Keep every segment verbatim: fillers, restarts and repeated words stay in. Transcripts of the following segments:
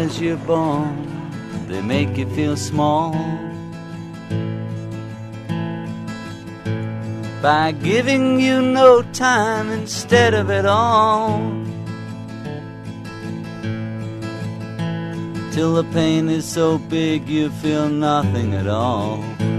as you're born, they make you feel small. By giving you no time instead of it all, till the pain is so big you feel nothing at all.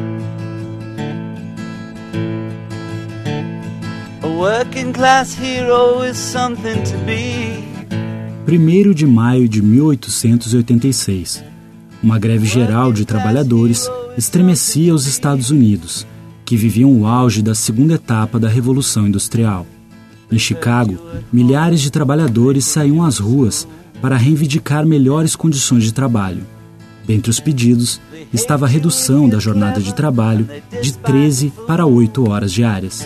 A working class hero is something to be. primeiro de maio de mil oitocentos e oitenta e seis. Uma greve geral de trabalhadores estremecia os Estados Unidos, que viviam o auge da segunda etapa da Revolução Industrial. Em Chicago, milhares de trabalhadores saíam às ruas para reivindicar melhores condições de trabalho. Dentre os pedidos estava a redução da jornada de trabalho de treze para oito horas diárias.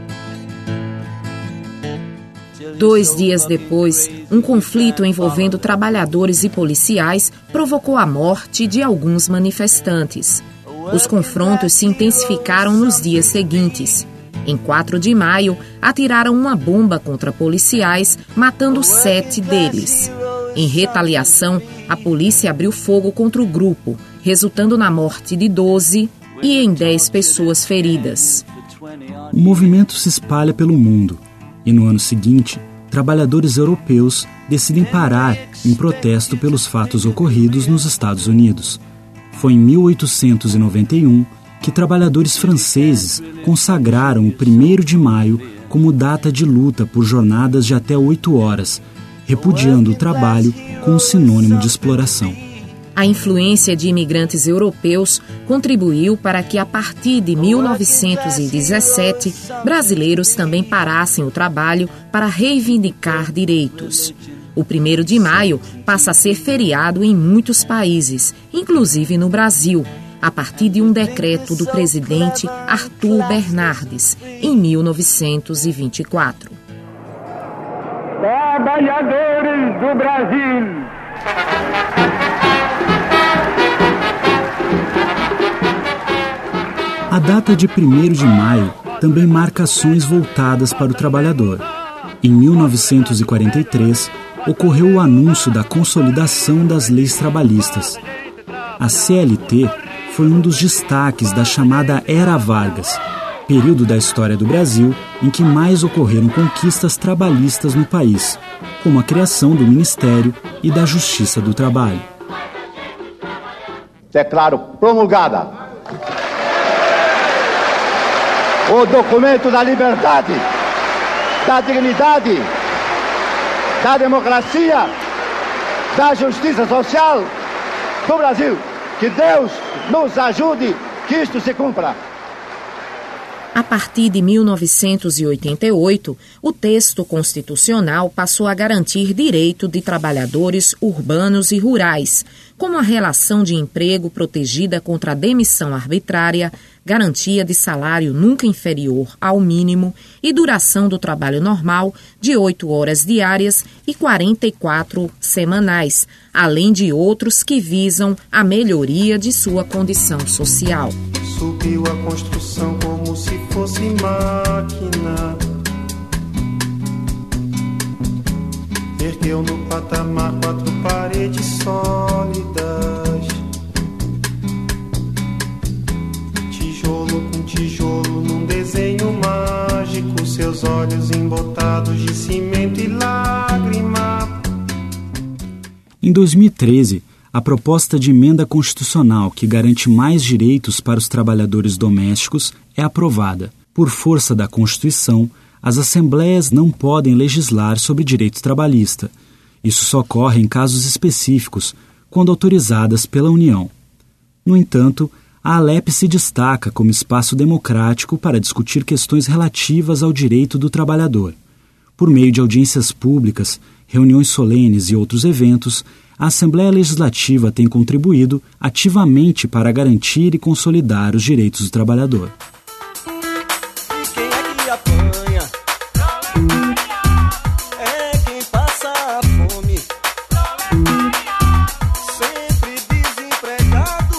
Dois dias depois, um conflito envolvendo trabalhadores e policiais provocou a morte de alguns manifestantes. Os confrontos se intensificaram nos dias seguintes. Em quatro de maio, atiraram uma bomba contra policiais, matando sete deles. Em retaliação, a polícia abriu fogo contra o grupo, resultando na morte de doze e em dez pessoas feridas. O movimento se espalha pelo mundo e, no ano seguinte, trabalhadores europeus decidem parar em protesto pelos fatos ocorridos nos Estados Unidos. Foi em mil oitocentos e noventa e um que trabalhadores franceses consagraram o primeiro de maio como data de luta por jornadas de até oito horas, repudiando o trabalho como sinônimo de exploração. A influência de imigrantes europeus contribuiu para que, a partir de mil novecentos e dezessete, brasileiros também parassem o trabalho para reivindicar direitos. O primeiro de maio passa a ser feriado em muitos países, inclusive no Brasil, a partir de um decreto do presidente Arthur Bernardes, em mil novecentos e vinte e quatro. Trabalhadores do Brasil! A data de primeiro de maio também marca ações voltadas para o trabalhador. Em mil novecentos e quarenta e três, ocorreu o anúncio da consolidação das leis trabalhistas. A C L T foi um dos destaques da chamada Era Vargas, período da história do Brasil em que mais ocorreram conquistas trabalhistas no país, como a criação do Ministério e da Justiça do Trabalho. Declaro promulgada o documento da liberdade, da dignidade, da democracia, da justiça social do Brasil. Que Deus nos ajude que isto se cumpra. A partir de mil novecentos e oitenta e oito, o texto constitucional passou a garantir direito de trabalhadores urbanos e rurais, como a relação de emprego protegida contra a demissão arbitrária, garantia de salário nunca inferior ao mínimo e duração do trabalho normal de oito horas diárias e quarenta e quatro semanais, além de outros que visam a melhoria de sua condição social. Subiu a construção como se fosse máquina, ergueu no patamar quatro paredes sólidas, tijolo com tijolo num desenho mágico, seus olhos embotados de cimento e lágrima. Em dois mil e treze, a proposta de emenda constitucional que garante mais direitos para os trabalhadores domésticos é aprovada. Por força da Constituição, as assembleias não podem legislar sobre direito trabalhista. Isso só ocorre em casos específicos, quando autorizadas pela União. No entanto, a Alep se destaca como espaço democrático para discutir questões relativas ao direito do trabalhador. Por meio de audiências públicas, reuniões solenes e outros eventos, a Assembleia Legislativa tem contribuído ativamente para garantir e consolidar os direitos do trabalhador. Quem é que apanha? É quem passa fome. Sempre desempregado.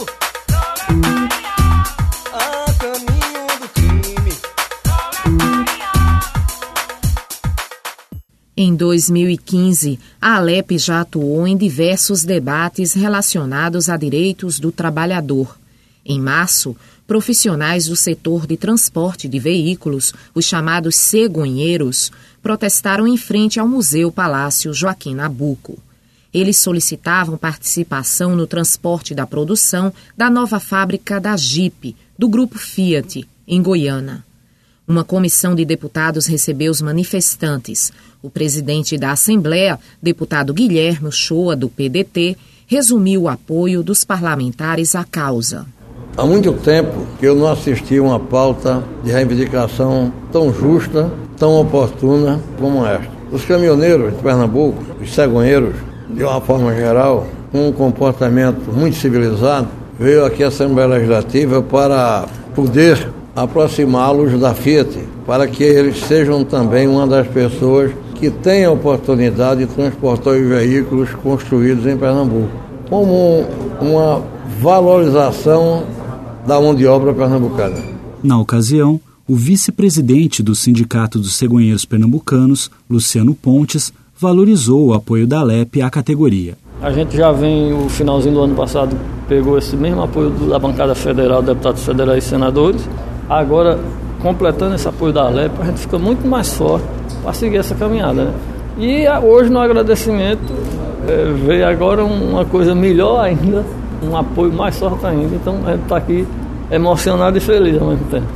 A caminho do crime. Em dois mil e quinze, a Alep já atuou em diversos debates relacionados a direitos do trabalhador. Em março, profissionais do setor de transporte de veículos, os chamados cegonheiros, protestaram em frente ao Museu Palácio Joaquim Nabuco. Eles solicitavam participação no transporte da produção da nova fábrica da Jeep, do Grupo Fiat, em Goiânia. Uma comissão de deputados recebeu os manifestantes. O presidente da Assembleia, deputado Guilherme Uchoa, do P D T, resumiu o apoio dos parlamentares à causa. Há muito tempo que eu não assisti uma pauta de reivindicação tão justa, tão oportuna como esta. Os caminhoneiros de Pernambuco, os cegonheiros, de uma forma geral, com um comportamento muito civilizado, veio aqui à Assembleia Legislativa para poder aproximá-los da Fiat, para que eles sejam também uma das pessoas que têm a oportunidade de transportar os veículos construídos em Pernambuco, como uma valorização da mão de obra pernambucana. Na ocasião, o vice-presidente do Sindicato dos Cegonheiros Pernambucanos, Luciano Pontes, valorizou o apoio da Alep à categoria. A gente já vem, o finalzinho do ano passado, pegou esse mesmo apoio da bancada federal, deputados federais e senadores. Agora, completando esse apoio da Alep, a gente fica muito mais forte para seguir essa caminhada, né? E hoje, no agradecimento, é, veio agora uma coisa melhor ainda, um apoio mais forte ainda. Então, a gente está aqui emocionado e feliz ao mesmo tempo.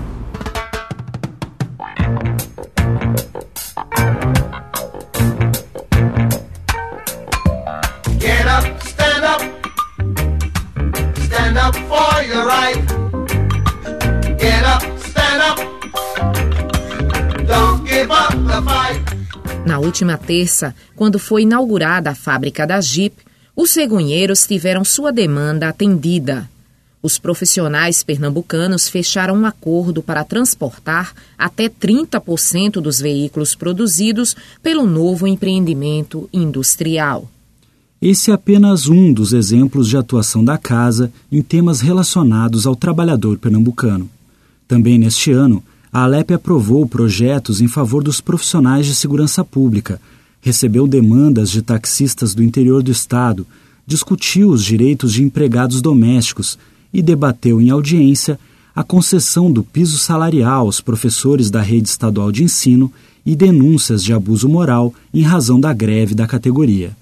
Get up, stand up, stand up for your right. Get up, stand up, don't give up the fight. Na última terça, quando foi inaugurada a fábrica da Jeep, os cegonheiros tiveram sua demanda atendida. Os profissionais pernambucanos fecharam um acordo para transportar até trinta por cento dos veículos produzidos pelo novo empreendimento industrial. Esse é apenas um dos exemplos de atuação da Casa em temas relacionados ao trabalhador pernambucano. Também neste ano, a Alep aprovou projetos em favor dos profissionais de segurança pública, recebeu demandas de taxistas do interior do estado, discutiu os direitos de empregados domésticos e debateu em audiência a concessão do piso salarial aos professores da rede estadual de ensino e denúncias de abuso moral em razão da greve da categoria.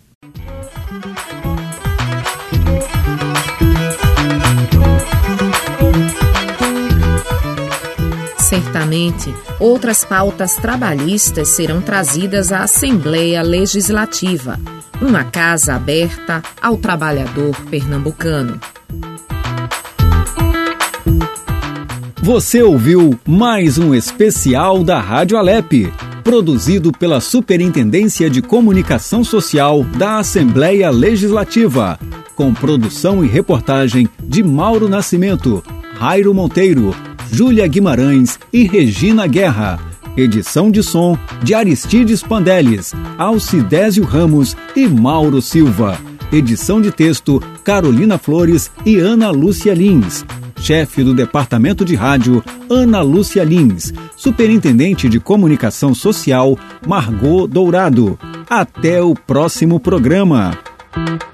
Certamente, outras pautas trabalhistas serão trazidas à Assembleia Legislativa, uma casa aberta ao trabalhador pernambucano. Você ouviu mais um especial da Rádio Alep, produzido pela Superintendência de Comunicação Social da Assembleia Legislativa, com produção e reportagem de Mauro Nascimento, Jairo Monteiro, Júlia Guimarães e Regina Guerra. Edição de som de Aristides Pandeles, Alcidésio Ramos e Mauro Silva. Edição de texto Carolina Flores e Ana Lúcia Lins. Chefe do Departamento de Rádio, Ana Lúcia Lins. Superintendente de Comunicação Social, Margot Dourado. Até o próximo programa.